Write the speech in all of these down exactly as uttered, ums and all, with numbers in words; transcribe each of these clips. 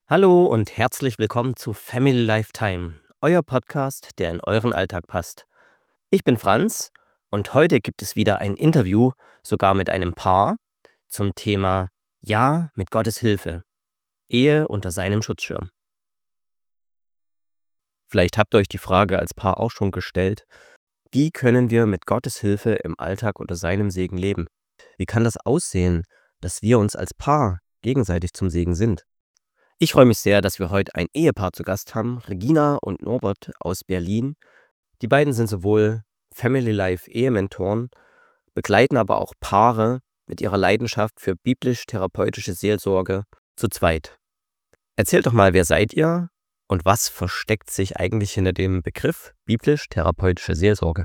Hallo und herzlich willkommen zu Family Lifetime, euer Podcast, der in euren Alltag passt. Ich bin Franz und heute gibt es wieder ein Interview, sogar mit einem Paar, zum Thema Ja mit Gottes Hilfe, Ehe unter seinem Schutzschirm. Vielleicht habt ihr euch die Frage als Paar auch schon gestellt, wie können wir mit Gottes Hilfe im Alltag unter seinem Segen leben? Wie kann das aussehen, dass wir uns als Paar gegenseitig zum Segen sind? Ich freue mich sehr, dass wir heute ein Ehepaar zu Gast haben, Regina und Norbert aus Berlin. Die beiden sind sowohl Family Life Ehementoren, begleiten aber auch Paare mit ihrer Leidenschaft für biblisch-therapeutische Seelsorge zu zweit. Erzählt doch mal, wer seid ihr und was versteckt sich eigentlich hinter dem Begriff biblisch-therapeutische Seelsorge?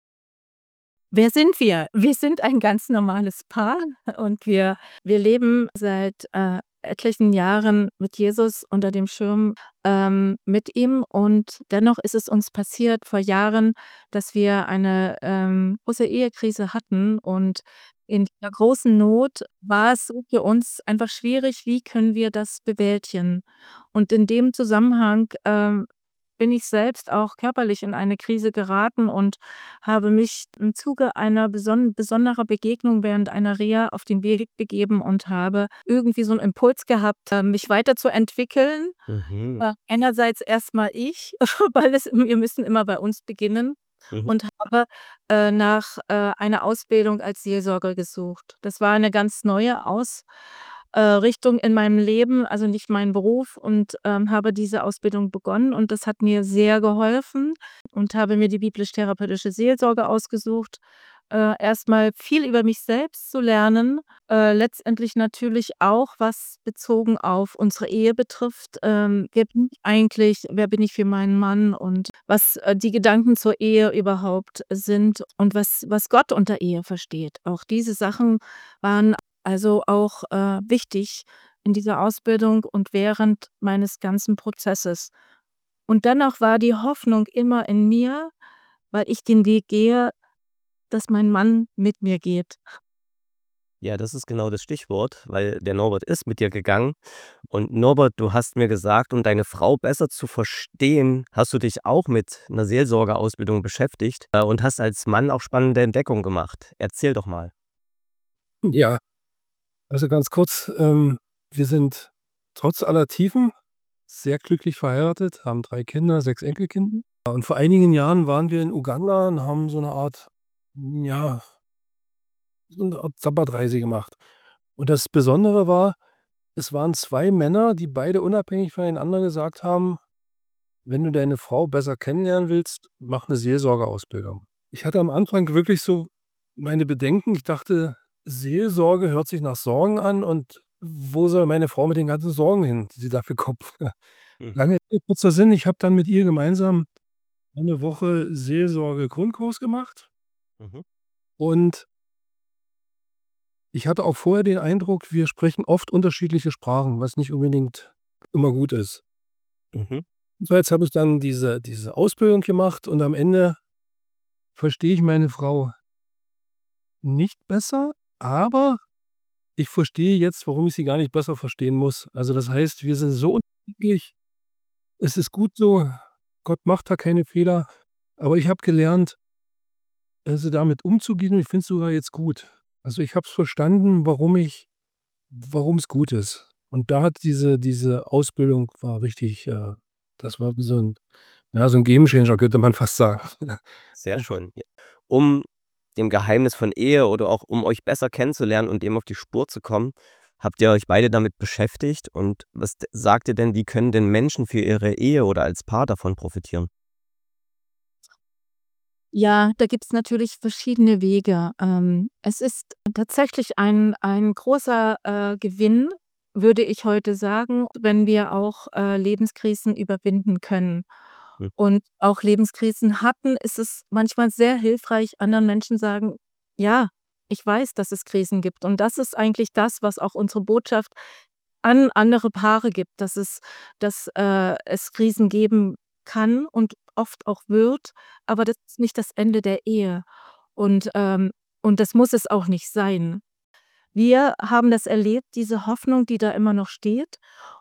Wer sind wir? Wir sind ein ganz normales Paar und wir wir leben seit, äh, etlichen Jahren mit Jesus unter dem Schirm, ähm, mit ihm. Und dennoch ist es uns passiert vor Jahren, dass wir eine, ähm, große Ehekrise hatten. Und in der großen Not war es so für uns einfach schwierig, wie können wir das bewältigen? Und in dem Zusammenhang, ähm, bin ich selbst auch körperlich in eine Krise geraten und habe mich im Zuge einer beson besonderer Begegnung während einer Reha auf den Weg begeben und habe irgendwie so 'n Impuls gehabt, äh, mich weiterzuentwickeln. Mhm. Äh, einerseits erst mal ich, weil es wir müssen immer bei uns beginnen Mhm. und habe, äh, nach, äh, einer Ausbildung als Seelsorger gesucht. Das war eine ganz neue Aus äh, Richtung in meinem Leben, also nicht mein Beruf und, ähm, habe diese Ausbildung begonnen und das hat mir sehr geholfen und habe mir die biblisch-therapeutische Seelsorge ausgesucht. Äh, erst mal viel über mich selbst zu lernen, äh, letztendlich natürlich auch, was bezogen auf unsere Ehe betrifft. Ähm, wer bin ich eigentlich? Wer bin ich für meinen Mann? Und was, äh, die Gedanken zur Ehe überhaupt sind und was was Gott unter Ehe versteht. Auch diese Sachen waren also auch, äh, wichtig in dieser Ausbildung und während meines ganzen Prozesses. Und dennoch war die Hoffnung immer in mir, weil ich den Weg gehe, dass mein Mann mit mir geht. Ja, das ist genau das Stichwort, weil der Norbert ist mit dir gegangen. Und Norbert, du hast mir gesagt, um deine Frau besser zu verstehen, hast du dich auch mit einer Seelsorgeausbildung beschäftigt, äh, und hast als Mann auch spannende Entdeckungen gemacht. Erzähl doch mal. Ja, also ganz kurz, ähm, wir sind trotz aller Tiefen sehr glücklich verheiratet, haben drei Kinder, sechs Enkelkinder. Und vor einigen Jahren waren wir in Uganda und haben so eine Art, ja, so 'ne Art Sabbatreise gemacht. Und das Besondere war, es waren zwei Männer, die beide unabhängig voneinander gesagt haben: „Wenn du deine Frau besser kennenlernen willst, mach 'ne Seelsorgeausbildung.“ Ich hatte am Anfang wirklich so meine Bedenken. Ich dachte, Seelsorge hört sich nach Sorgen an und wo soll meine Frau mit den ganzen Sorgen hin, die sie da für Kopf Mhm. lange Rede, kurzer Sinn, ich habe dann mit ihr gemeinsam eine Woche Seelsorge-Grundkurs gemacht Mhm. und ich hatte auch vorher den Eindruck, wir sprechen oft unterschiedliche Sprachen, was nicht unbedingt immer gut ist. Mhm. So, jetzt habe ich dann diese diese Ausbildung gemacht und am Ende verstehe ich meine Frau nicht besser, aber ich verstehe jetzt, warum ich sie gar nicht besser verstehen muss. Also, das heißt, wir sind so unterschiedlich. Es ist gut so. Gott macht da keine Fehler. Aber ich habe gelernt, also, damit umzugehen und ich finde es sogar jetzt gut. Also, ich habe es verstanden, warum ich warum's gut ist. Und da hat diese diese Ausbildung war richtig, äh das war wie so 'n ja, so 'n Gamechanger, könnte man fast sagen. Sehr schön. Ja. Um dem Geheimnis von Ehe oder auch um euch besser kennenzulernen und dem auf die Spur zu kommen, habt ihr euch beide damit beschäftigt. Und was d sagt ihr denn, wie können denn Menschen für ihre Ehe oder als Paar davon profitieren? Ja, da gibt's natürlich verschiedene Wege. Ähm, es ist tatsächlich ein ein großer, äh, Gewinn, würde ich heute sagen, wenn wir auch, äh, Lebenskrisen überwinden können. Hm. Und auch Lebenskrisen hatten, ist es manchmal sehr hilfreich, anderen Menschen sagen: „Ja, ich weiß, dass es Krisen gibt.“ Und das ist eigentlich das, was auch unsere Botschaft an andere Paare gibt, dass es dass, äh, es Krisen geben kann und oft auch wird, aber das ist nicht das Ende der Ehe. Und, ähm und das muss es auch nicht sein. Wir haben das erlebt, diese Hoffnung, die da immer noch steht.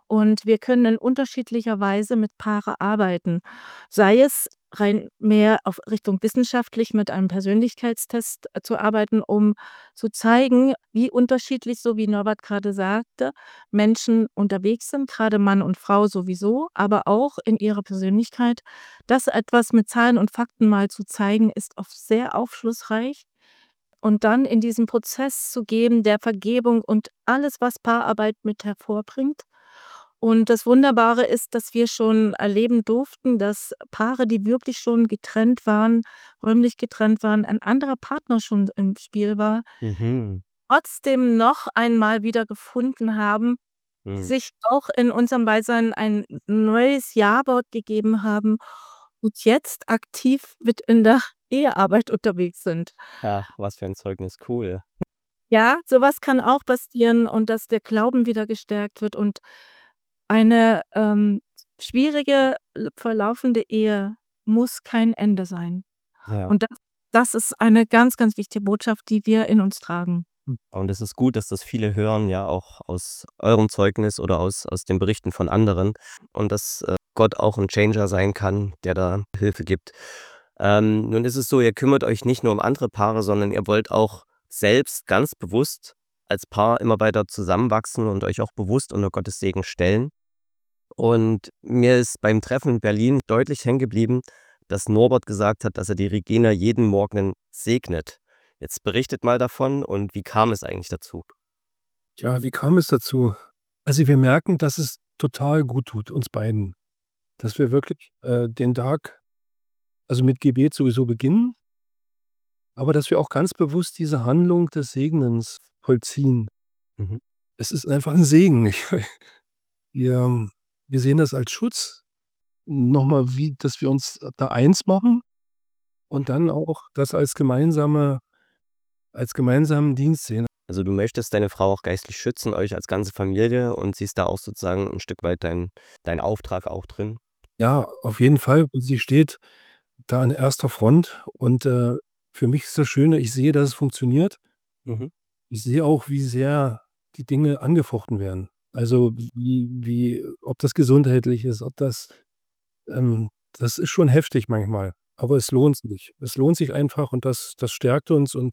und wir können in unterschiedlicher Weise mit Paare arbeiten. Sei es rein mehr auf Richtung wissenschaftlich mit einem Persönlichkeitstest äh, zu arbeiten, um zu zeigen, wie unterschiedlich, so wie Norbert gerade sagte, Menschen unterwegs sind, gerade Mann und Frau sowieso, aber auch in ihrer Persönlichkeit. Das etwas mit Zahlen und Fakten mal zu zeigen, ist oft sehr aufschlussreich. Und dann in diesen Prozess zu gehen der Vergebung und alles, was Paararbeit mit hervorbringt. Und das Wunderbare ist, dass wir schon erleben durften, dass Paare, die wirklich schon getrennt waren, räumlich getrennt waren, ein anderer Partner schon im Spiel war, Mhm. trotzdem noch einmal wieder gefunden haben, Mhm. sich auch in unserem Beisein ein neues Ja-Wort gegeben haben und jetzt aktiv mit in der Ehearbeit unterwegs sind. Ach, was für ein Zeugnis, cool. Ja, sowas kann auch passieren und dass der Glauben wieder gestärkt wird und eine, ähm, schwierige, l verlaufende Ehe muss kein Ende sein. Ja. Und das das ist eine ganz, ganz wichtige Botschaft, die wir in uns tragen. Und es ist gut, dass das viele hören, ja, auch aus eurem Zeugnis oder aus aus den Berichten von anderen und dass, äh, Gott auch 'n Changer sein kann, der da Hilfe gibt. Ähm, nun ist es so, ihr kümmert euch nicht nur um andere Paare, sondern ihr wollt auch selbst ganz bewusst als Paar immer weiter zusammenwachsen und euch auch bewusst unter Gottes Segen stellen. Und mir ist beim Treffen in Berlin deutlich hängen geblieben, dass Norbert gesagt hat, dass er die Regina jeden Morgen segnet. Jetzt berichtet mal davon und wie kam es eigentlich dazu? Ja, wie kam es dazu? Also, wir merken, dass es total gut tut, uns beiden, dass wir wirklich, äh, den Tag also, mit Gebet sowieso beginnen aber dass wir auch ganz bewusst diese Handlung des Segnens vollziehen. Mhm. Es ist einfach 'n Segen. Ich wir wir sehen das als Schutz, noch mal wie dass wir uns da eins machen und dann auch das als gemeinsame als gemeinsamen Dienst sehen. Also, du möchtest deine Frau auch geistlich schützen, euch als ganze Familie und siehst da auch sozusagen 'n Stück weit dein deinen Auftrag auch drin? Ja, auf jeden Fall. Und sie steht da an erster Front und, äh, für mich ist das Schöne, ich sehe, dass es funktioniert. Mhm. Ich sehe auch, wie sehr die Dinge angefochten werden. Also, wie wie ob das gesundheitlich ist, ob das ähm, das ist schon heftig manchmal, aber es lohnt sich. Es lohnt sich einfach und das das stärkt uns und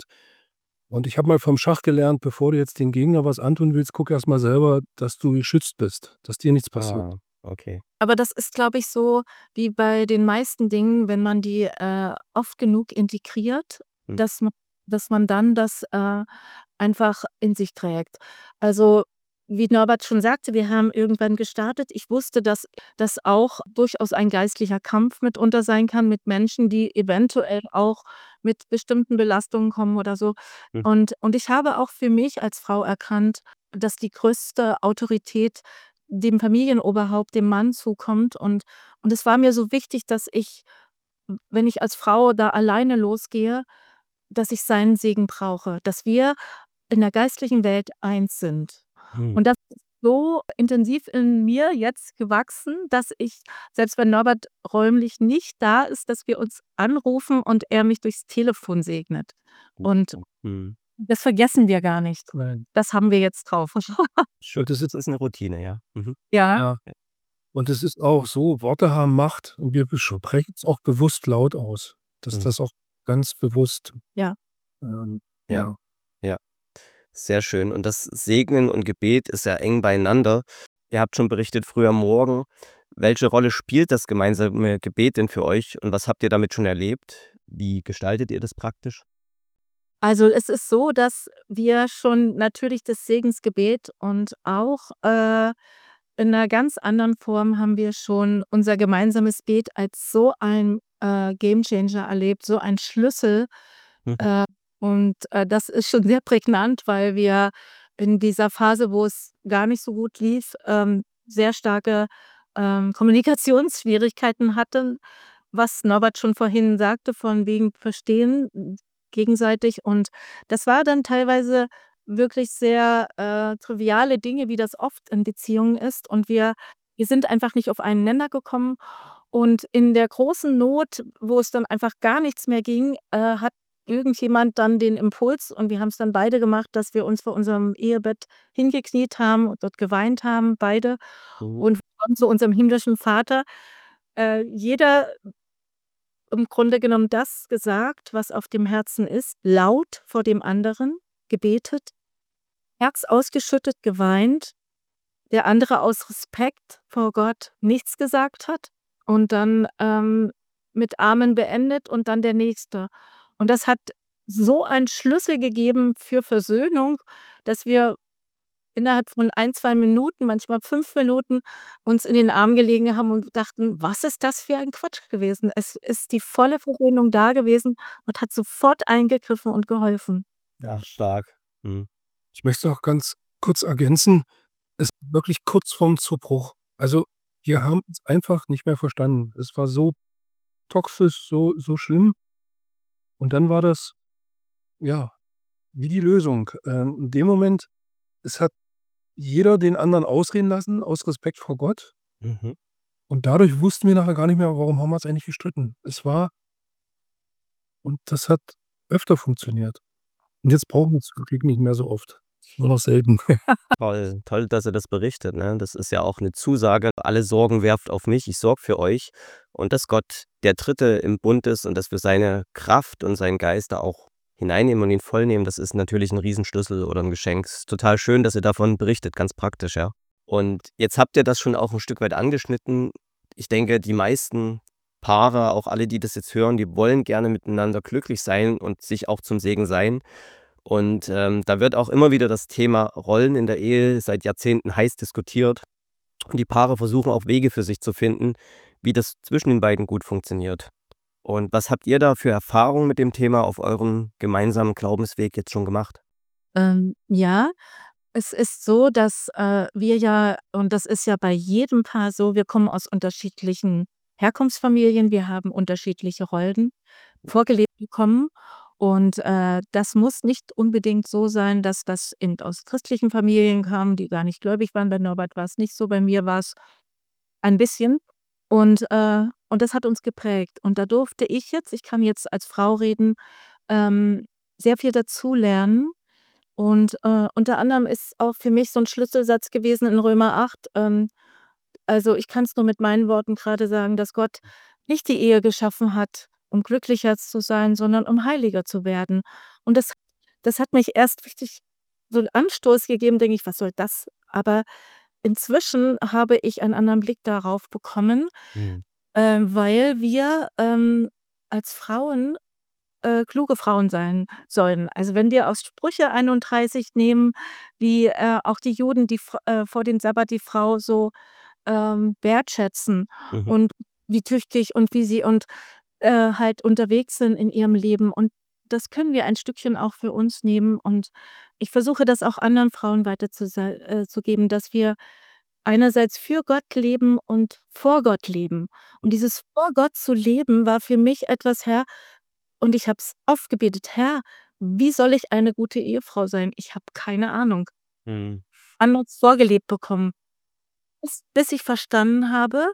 und ich habe mal vom Schach gelernt, bevor du jetzt dem Gegner was antun willst, guck erst mal selber, dass du geschützt bist, dass dir nichts passiert. Ah, okay. Aber das ist, glaube ich, so wie bei den meisten Dingen, wenn man die, äh, oft genug integriert, Hm. dass ma dass man dann das, äh, einfach in sich trägt. Also, wie Norbert schon sagte, wir haben irgendwann gestartet. Ich wusste, dass das auch durchaus ein geistlicher Kampf mitunter sein kann mit Menschen, die eventuell auch mit bestimmten Belastungen kommen oder so. Hm. Und und ich habe auch für mich als Frau erkannt, dass die größte Autorität dem Familienoberhaupt, dem Mann zukommt. Und und es war mir so wichtig, dass ich, w wenn ich als Frau da alleine losgehe, dass ich seinen Segen brauche, dass wir in der geistlichen Welt eins sind. Hm. Und das ist so intensiv in mir jetzt gewachsen, dass ich, selbst wenn Norbert räumlich nicht da ist, dass wir uns anrufen und er mich durchs Telefon segnet. Und Mhm. das vergessen wir gar nicht. Nein. Das haben wir jetzt drauf. Schön, das ist ist 'ne Routine, ja. Mhm. Ja. Ja. Und es ist auch so, Worte haben Macht und wir beschprechen's auch bewusst laut aus, dass Mhm. das auch ganz bewusst, Ja. ähm, Ja, ja. ja. Sehr schön. Und das Segnen und Gebet ist ja eng beieinander. Ihr habt schon berichtet, früh am Morgen. Welche Rolle spielt das gemeinsame Gebet denn für euch und was habt ihr damit schon erlebt? Wie gestaltet ihr das praktisch? Also, es ist so, dass wir schon natürlich das Segensgebet und auch, äh, in 'ner ganz anderen Form haben wir schon unser gemeinsames Bet als so ein, äh, Gamechanger erlebt, so ein Schlüssel. Mhm. Äh, und, äh, das ist schon sehr prägnant, weil wir in dieser Phase, wo es gar nicht so gut lief, ähm, sehr starke, ähm, Kommunikationsschwierigkeiten hatten, was Norbert schon vorhin sagte, von wegen Verstehen gegenseitig. Und das war dann teilweise wirklich sehr, äh, triviale Dinge, wie das oft in Beziehungen ist. Und wir wir sind einfach nicht auf einen Nenner gekommen. Und in der großen Not, wo es dann einfach gar nichts mehr ging, äh, hat irgendjemand dann den Impuls und wir haben's dann beide gemacht, dass wir uns vor unserem Ehebett hingekniet haben und dort geweint haben, beide. Mhm. Und haben zu unserem himmlischen Vater, äh, jeder im Grunde genommen das gesagt, was auf dem Herzen ist, laut vor dem anderen gebetet, Herz ausgeschüttet, geweint, der andere aus Respekt vor Gott nichts gesagt hat und dann, ähm, mit Amen beendet und dann der Nächste. Und das hat so einen Schlüssel gegeben für Versöhnung, dass wir innerhalb von ein, zwei Minuten, manchmal fünf Minuten uns in den Armen gelegen haben und dachten: „Was ist das für ein Quatsch gewesen?“ Es ist die volle Versöhnung da gewesen und hat sofort eingegriffen und geholfen. Ja, stark. Mhm. Ich möchte auch ganz kurz ergänzen, es war wirklich kurz vorm Zerbruch. Also, wir haben uns einfach nicht mehr verstanden. Es war so toxisch, so so schlimm. Und dann war das, ja, wie die Lösung. Ähm, in dem Moment, es hat jeder den anderen ausreden lassen aus Respekt vor Gott. Mhm. Und dadurch wussten wir nachher gar nicht mehr, warum haben wir uns eigentlich gestritten. Es war und das hat öfter funktioniert. Und jetzt brauchen wir es zum Glück nicht mehr so oft. Nur noch selten. Toll, toll, dass ihr das berichtet, ne? Das ist ja auch 'ne Zusage: „Alle Sorgen werft auf mich, ich sorge für euch.“ Und dass Gott der Dritte im Bund ist und dass wir seine Kraft und seinen Geist da auch hineinnehmen und ihn vollnehmen, das ist natürlich 'n Riesenschlüssel oder 'n Geschenk. Ist total schön, dass ihr davon berichtet, ganz praktisch, ja. Und jetzt habt ihr das schon auch 'n Stück weit angeschnitten. Ich denke, die meisten Paare, auch alle, die das jetzt hören, die wollen gerne miteinander glücklich sein und sich auch zum Segen sein. Und, ähm, da wird auch immer wieder das Thema Rollen in der Ehe seit Jahrzehnten heiß diskutiert. Und die Paare versuchen auch Wege für sich zu finden, wie das zwischen den beiden gut funktioniert. Und was habt ihr da für Erfahrungen mit dem Thema auf eurem gemeinsamen Glaubensweg jetzt schon gemacht? Ähm, ja, es ist so, dass, äh, wir ja und das ist ja bei jedem Paar so, wir kommen aus unterschiedlichen Herkunftsfamilien, wir haben unterschiedliche Rollen vorgelebt bekommen und, äh, das muss nicht unbedingt so sein, dass das eben aus christlichen Familien kam, die gar nicht gläubig waren. Bei Norbert war's nicht so, bei mir war's ein bisschen. Und, äh und das hat uns geprägt. Und da durfte ich jetzt ich kann jetzt als Frau reden, ähm, sehr viel dazulernen. Und, äh, unter anderem ist auch für mich so 'n Schlüsselsatz gewesen in Römer acht, ähm also, ich kann's nur mit meinen Worten grade sagen, dass Gott nicht die Ehe geschaffen hat, um glücklicher zu sein, sondern um heiliger zu werden. Und das das hat mich erst richtig so 'n Anstoß gegeben, denke ich: „Was soll das?“ Aber inzwischen habe ich einen anderen Blick darauf bekommen, Mhm. ähm, weil wir, ähm, als Frauen, äh, kluge Frauen sein sollen. Also, wenn wir aus Sprüche einunddreißig nehmen, wie, äh, auch die Juden, die F äh, vor dem Sabbat die Frau so, ähm, wertschätzen Mhm. und wie tüchtig und wie sie und, äh, halt unterwegs sind in ihrem Leben. Und das können wir ein Stückchen auch für uns nehmen. Und ich versuche das auch anderen Frauen weiter zu sa äh, zu geben, dass wir einerseits für Gott leben und vor Gott leben. Und dieses vor Gott zu leben, war für mich etwas, Herr und ich habe es oft gebetet: „Herr, wie soll ich eine gute Ehefrau sein? Ich habe keine Ahnung.“ Mhm. Anders vorgelebt bekommen. Bis bis ich verstanden habe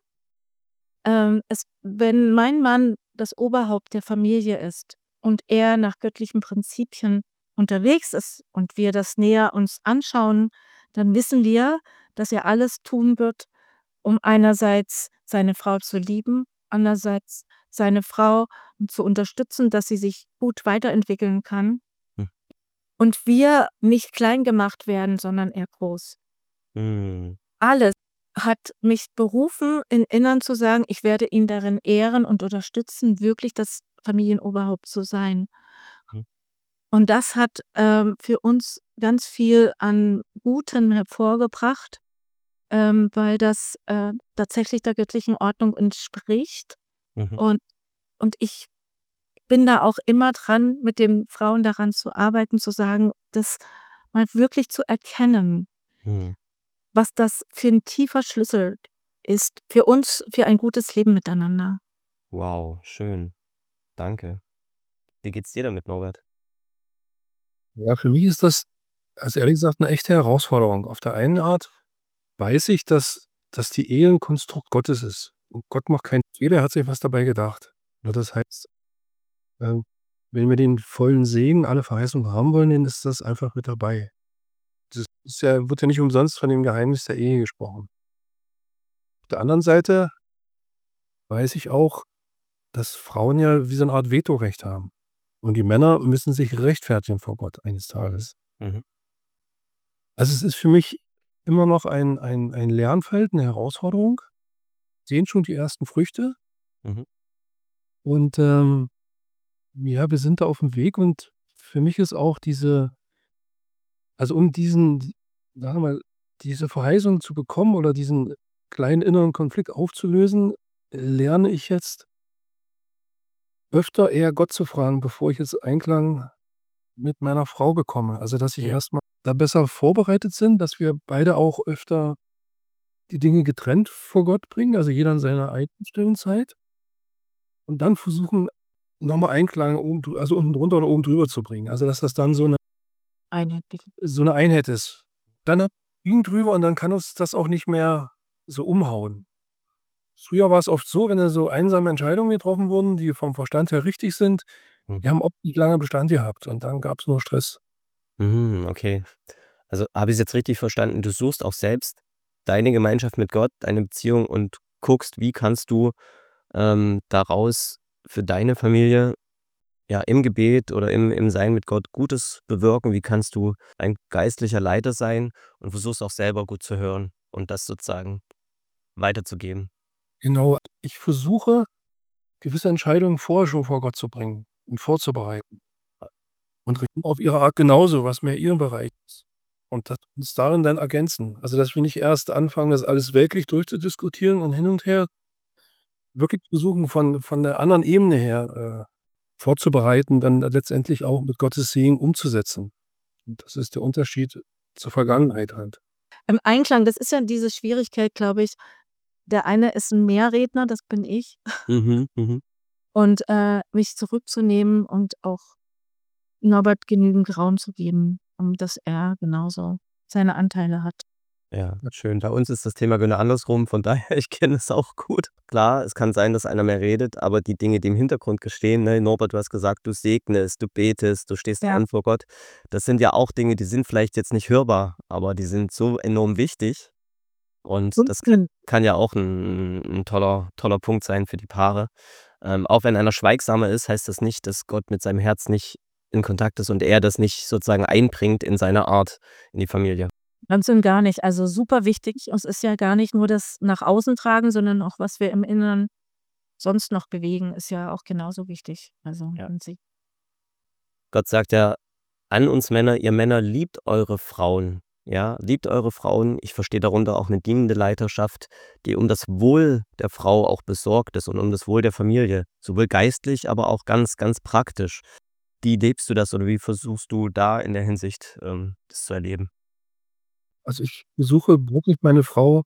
ähm, es wenn mein Mann das Oberhaupt der Familie ist und er nach göttlichen Prinzipien unterwegs ist und wir das näher uns anschauen, dann wissen wir, dass er alles tun wird, um einerseits seine Frau zu lieben, andererseits seine Frau zu unterstützen, dass sie sich gut weiterentwickeln kann Hm. und wir nicht klein gemacht werden, sondern er groß. Mhm. Alles hat mich berufen, im Inneren zu sagen: „Ich werde ihn darin ehren und unterstützen, wirklich das Familienoberhaupt zu sein.“ Hm. Und das hat, ähm, für uns ganz viel an Gutem hervorgebracht, ähm, weil das, äh, tatsächlich der göttlichen Ordnung entspricht. Mhm. Und und ich bin da auch immer dran, mit den Frauen daran zu arbeiten, zu sagen, das mal wirklich zu erkennen Mhm. was das für 'n tiefer Schlüssel ist für uns, für ein gutes Leben miteinander. Wow, schön. Danke. Wie geht's dir damit, Norbert? Ja, für mich ist das, also, ehrlich gesagt 'ne echte Herausforderung. Auf der einen Art weiß ich, dass dass die Ehe 'n Konstrukt Gottes ist. Und Gott macht keinen Fehler, er hat sich was dabei gedacht. Ne, das heißt, ähm wenn wir den vollen Segen, alle Verheißungen haben wollen, dann ist das einfach mit dabei. Das ist ja wird ja nicht umsonst von dem Geheimnis der Ehe gesprochen. Auf der anderen Seite weiß ich auch, dass Frauen ja wie so 'ne Art Vetorecht haben. Und die Männer müssen sich rechtfertigen vor Gott eines Mhm. Tages. Mhm. Also, es ist für mich immer noch ein ein ein Lernfeld, 'ne Herausforderung. Sehen schon die ersten Früchte. Mhm. Und, ähm, ja, wir sind da auf'm Weg und für mich ist auch diese also, um diesen, sagen wir mal, diese Verheißung zu bekommen oder diesen kleinen inneren Konflikt aufzulösen, lerne ich jetzt öfter eher Gott zu fragen, bevor ich jetzt Einklang mit meiner Frau bekomme. Also, dass ich Ja. erst mal da besser vorbereitet sind, dass wir beide auch öfter die Dinge getrennt vor Gott bringen, also jeder in seiner eigenen stillen Zeit. Und dann versuchen, noch mal Einklang oben drü also unten drunter oder oben drüber zu bringen. Also, dass das dann so 'ne Einheitlich. so 'ne Einheit ist. Dann drüber und dann kann uns das auch nicht mehr so umhauen. Früher war's oft so, wenn da so einsame Entscheidungen getroffen wurden, die vom Verstand her richtig sind, Mhm. die haben oft nicht lange Bestand gehabt und dann gab's nur Stress. Mhm, okay. Also, habe ich's jetzt richtig verstanden, du suchst auch selbst deine Gemeinschaft mit Gott, deine Beziehung und guckst, wie kannst du, ähm, daraus für deine Familie, ja, im Gebet oder im im Sein mit Gott Gutes bewirken? Wie kannst du ein geistlicher Leiter sein und versuchst auch selber gut zu hören und das sozusagen weiterzugeben? Genau. Ich versuche, gewisse Entscheidungen vorher schon vor Gott zu bringen und vorzubereiten. Und auf ihre Art genauso, was mehr ihr Bereich ist. Und dass wir uns darin dann ergänzen. Also, dass wir nicht erst anfangen, das alles weltlich durchzudiskutieren und hin und her wirklich versuchen, von von der anderen Ebene her, äh, vorzubereiten, dann letztendlich auch mit Gottes Segen umzusetzen. Und das ist der Unterschied zur Vergangenheit halt. Im Einklang, das ist ja diese Schwierigkeit, glaube ich. Der eine ist 'n Mehrredner, das bin ich. Mhm, mhm. Und, äh, mich zurückzunehmen und auch Norbert genügend Raum zu geben, um dass er genauso seine Anteile hat. Ja, schön. Bei uns ist das Thema genau andersrum, von daher, ich kenne es auch gut. Klar, es kann sein, dass einer mehr redet, aber die Dinge, die im Hintergrund geschehen, ne, Norbert, du hast gesagt, du segnest, du betest, du stehst Ja. offen vor Gott. Das sind ja auch Dinge, die sind vielleicht jetzt nicht hörbar, aber die sind so enorm wichtig. Und das k kann ja auch 'n 'n toller toller Punkt sein für die Paare. Ähm, auch wenn einer schweigsamer ist, heißt das nicht, dass Gott mit seinem Herz nicht in Kontakt ist und er das nicht sozusagen einbringt in seine Art in die Familie. Ganz und gar nicht. Also, super wichtig. Es ist ja gar nicht nur das nach außen tragen, sondern auch, was wir im Inneren sonst noch bewegen, ist ja auch genauso wichtig. Also, Ja. und sie Gott sagt ja an uns Männer: „Ihr Männer liebt eure Frauen“, ja? Liebt eure Frauen. Ich verstehe darunter auch 'ne dienende Leiterschaft, die um das Wohl der Frau auch besorgt ist und um das Wohl der Familie, sowohl geistlich, aber auch ganz, ganz praktisch. Wie lebst du das oder wie versuchst du da in der Hinsicht, ähm, das zu erleben? Also, ich versuche wirklich meine Frau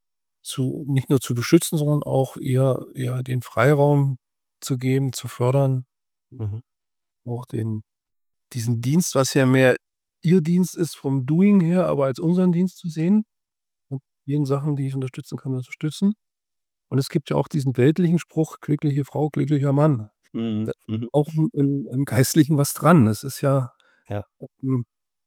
zu nicht nur zu beschützen, sondern auch ihr ihr den Freiraum zu geben, zu fördern. Mhm. Auch den diesen Dienst, was ja mehr ihr Dienst ist vom Doing her, aber als unseren Dienst zu sehen und jeden Sachen, die ich unterstützen kann, unterstützen. Und es gibt ja auch diesen weltlichen Spruch: „Glückliche Frau, glücklicher Mann.“ Mhm, Da mhm. auch im im im Geistlichen was dran. Es ist ja, Ja. hm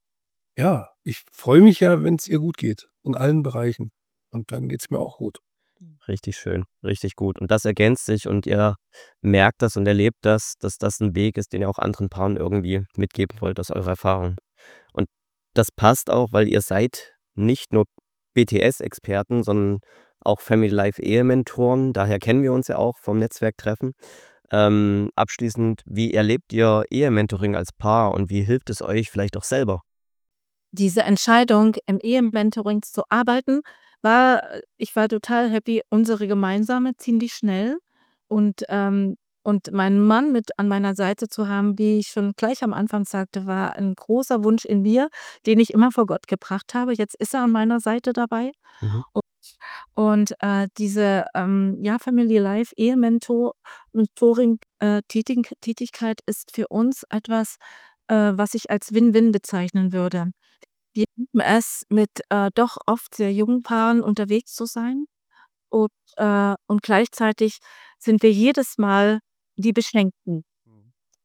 ja, ich freue mich ja, wenn's ihr gut geht in allen Bereichen. Und dann geht's mir auch gut. Richtig schön, richtig gut. Und das ergänzt sich und ihr merkt das und erlebt das, dass das 'n Weg ist, den ihr auch anderen Paaren irgendwie mitgeben wollt aus eurer Erfahrung. Und das passt auch, weil ihr seid nicht nur BTS-Experten, sondern auch Family Life Ehementoren. Daher kennen wir uns ja auch vom Netzwerktreffen. Ähm, abschließend, wie erlebt ihr Ehementoring als Paar und wie hilft es euch vielleicht auch selber? Diese Entscheidung, im Ehementoring zu arbeiten, war ich war total happy, unsere gemeinsame, ziemlich schnell. Und, ähm und meinen Mann mit an meiner Seite zu haben, wie ich schon gleich am Anfang sagte, war 'n großer Wunsch in mir, den ich immer vor Gott gebracht habe. Jetzt ist er an meiner Seite dabei. Mhm. Und und, äh, diese, ähm, ja, Family Life Ehementor Mentoring, äh, Tätig Tätigkeit ist für uns etwas, äh, was ich als Win-Win bezeichnen würde. Wir lieben es, mit, äh, doch oft sehr jungen Paaren unterwegs zu sein. Und, äh und gleichzeitig sind wir jedes Mal die Beschenkten. Mhm.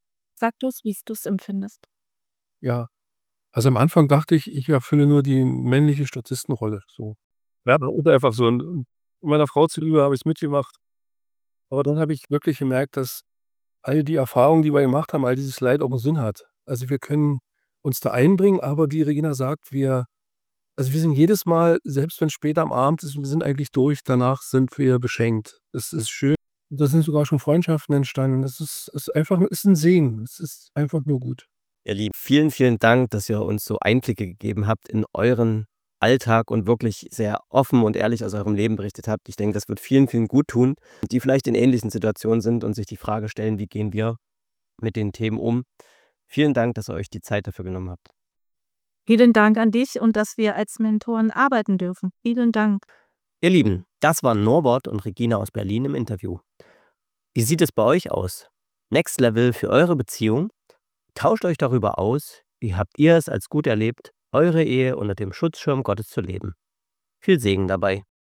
Sag du's, wie's du's empfindest. Ja. Also, am Anfang dachte ich, ich erfülle nur die männliche Statistenrolle, so. Ja, oder einfach so 'n meiner Frau zuliebe habe ich's mitgemacht. Aber dann habe ich wirklich gemerkt, dass all die Erfahrungen, die wir gemacht haben, all dieses Leid auch 'n Sinn hat. Also, wir können uns da einbringen, aber wie Regina sagt, wir also, wir sind jedes Mal, selbst wenn's spät am Abend ist, wir sind eigentlich durch, danach sind wir beschenkt. Es ist schön. Da sind sogar schon Freundschaften entstanden. Es ist ist einfach ist 'n Segen. Es ist einfach nur gut. Ihr Lieben, vielen, vielen Dank, dass ihr uns so Einblicke gegeben habt in euren Alltag und wirklich sehr offen und ehrlich aus eurem Leben berichtet habt. Ich denke, das wird vielen, vielen guttun, die vielleicht in ähnlichen Situationen sind und sich die Frage stellen: „Wie gehen wir mit den Themen um?“ Vielen Dank, dass ihr euch die Zeit dafür genommen habt. Vielen Dank an dich und dass wir als Mentoren arbeiten dürfen. Vielen Dank. Ihr Lieben, das waren Norbert und Regina aus Berlin im Interview. Wie sieht es bei euch aus? Next Level für eure Beziehung? Tauscht euch darüber aus, wie habt ihr es als gut erlebt, eure Ehe unter dem Schutzschirm Gottes zu leben. Viel Segen dabei.